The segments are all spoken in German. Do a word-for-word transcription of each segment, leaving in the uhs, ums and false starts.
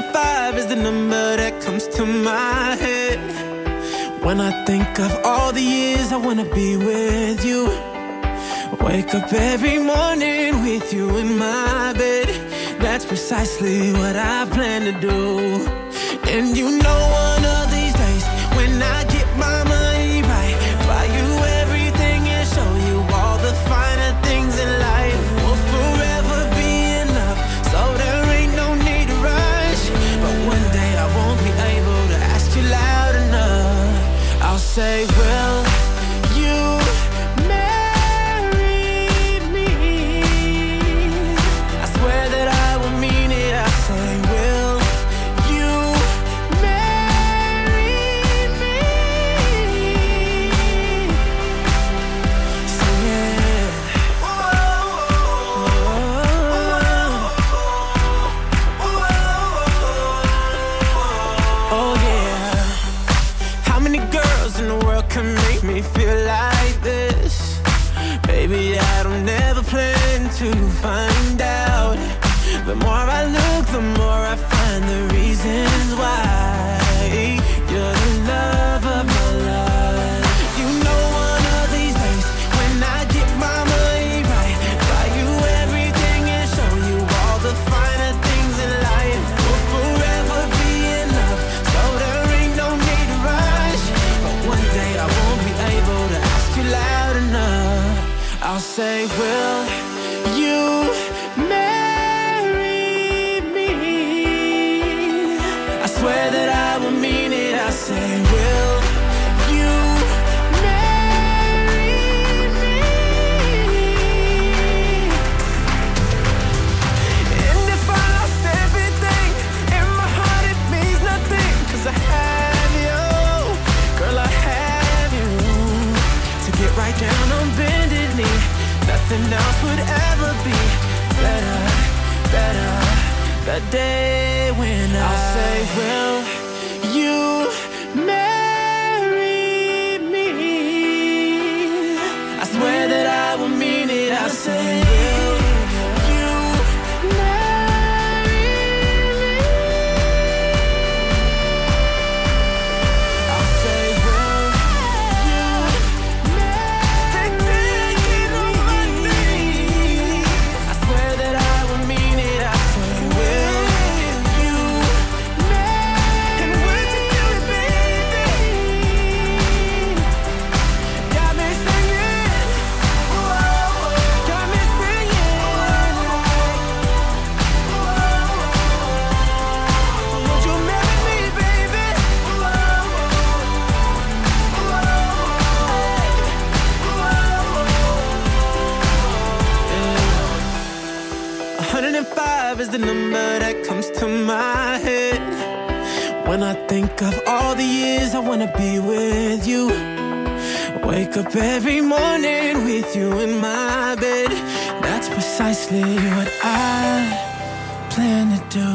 five is the number that comes to my head when I think of all the years I wanna be with you. Wake up every morning with you in my bed. That's precisely what I plan to do. And you know one of these days when I get my money right, buy you everything and show you all the finer things in life. Will forever be enough, so there ain't no need to rush. But one day I won't be able to ask you loud enough. I'll say, will you marry me? I swear that I will mean it. I say, will you marry me? So yeah. Oh yeah. How many girls in the world can make me feel like this? Baby, I don't ever plan to find out. The more I look, the more I find the reasons why you're the love of my life. You know one of these days when I get my money right, buy you everything and show you all the finer things in life. Will forever be enough, so there ain't no need to rush. But one day I won't be able to ask you loud enough. I'll say, will you marry me? I swear that I will mean it. I say, will you marry me? And if I lost everything in my heart, it means nothing, 'cause I have you. Girl, I have you. To get right down on bended knee, nothing else would ever be better, better. The day when I'll say, will you marry me? I swear that I will mean it. I say, will you marry me? I'll say, will you marry me? I swear that I will mean it. I say, will you marry? And would you do it, baby? Got me singing, whoa, got me singing. Would you marry me, baby? one hundred five is the number that comes to my head when I think of all the years I wanna be with you. Wake up every morning with you in my bed. That's precisely what I plan to do.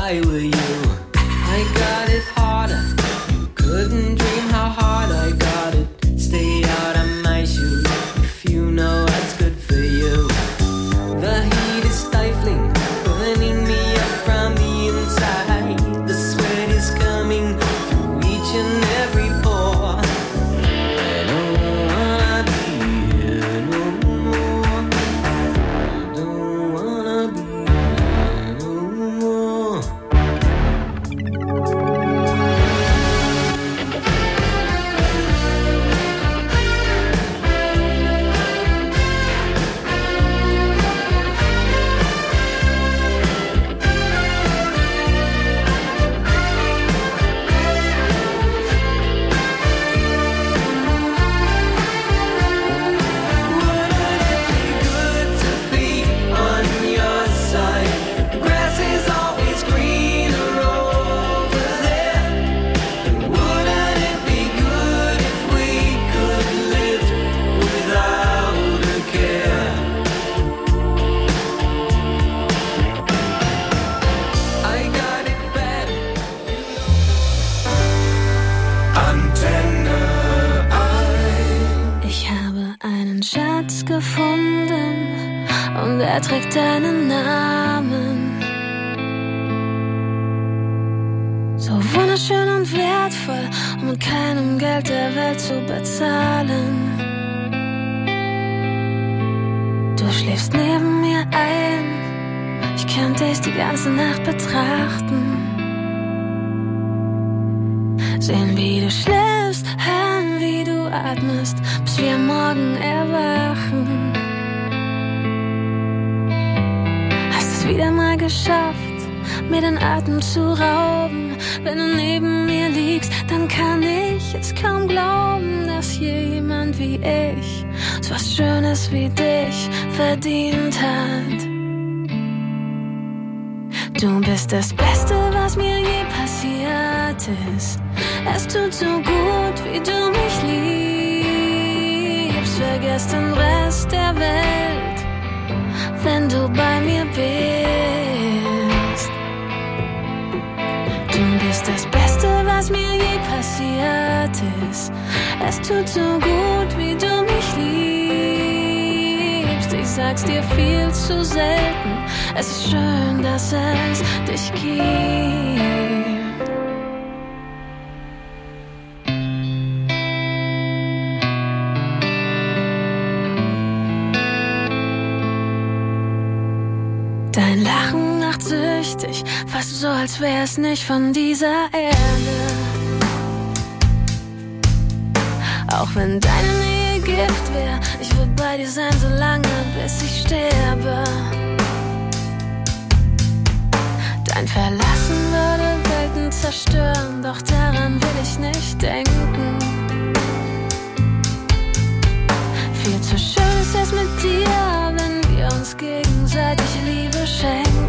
I were you. I got it harder. You couldn't dream how hard I got it. Stay out of my shoes if you know what's good for you. The heat is stifling, burning me up from the inside. The sweat is coming through each and every pore. I don't wanna be here no more. I don't wanna be here no more. Ich habe einen Schatz gefunden und er trägt deinen Namen. So wunderschön und wertvoll, um mit keinem Geld der Welt zu bezahlen. Du schläfst neben mir ein, ich könnte dich die ganze Nacht betrachten. Sehen, wie du schläfst, hören, wie du atmest, bis wir morgen erwachen. Hast es wieder mal geschafft, mir den Atem zu rauben. Wenn du neben mir liegst, dann kann ich es kaum glauben, dass jemand wie ich so was Schönes wie dich verdient hat. Du bist das Beste, was mir je passiert ist. Es tut so gut, wie du mich liebst. Vergiss den Rest der Welt, wenn du bei mir bist. Du bist das Beste, was mir je passiert ist. Es tut so gut, wie du mich liebst. Ich sag's dir viel zu selten. Es ist schön, dass es dich gibt. Dein Lachen macht süchtig, fast so, als wär's nicht von dieser Erde. Auch wenn deine Nähe Gift wär, ich würd bei dir sein, so lange, bis ich sterbe. Dein Verlassen würde Welten zerstören, doch daran will ich nicht denken. Viel zu schön ist es mit dir, wenn wir uns gegenseitig Liebe schenken.